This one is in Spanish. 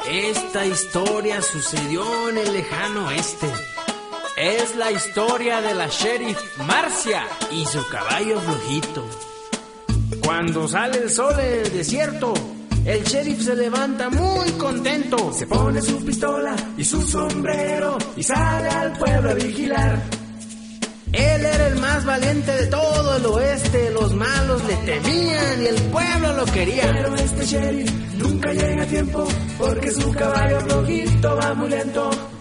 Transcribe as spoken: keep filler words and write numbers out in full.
Esta historia sucedió en el lejano oeste. Es la historia de la sheriff Marcia y su caballo flojito. Cuando sale el sol en el desierto, el sheriff se levanta muy contento. Se pone su pistola y su sombrero y sale al pueblo a vigilar. Él era el más valiente de todo el oeste. Los malos le temían y el pueblo lo quería. Pero este sheriff nunca llega a tiempo porque su caballo flojito va muy lento.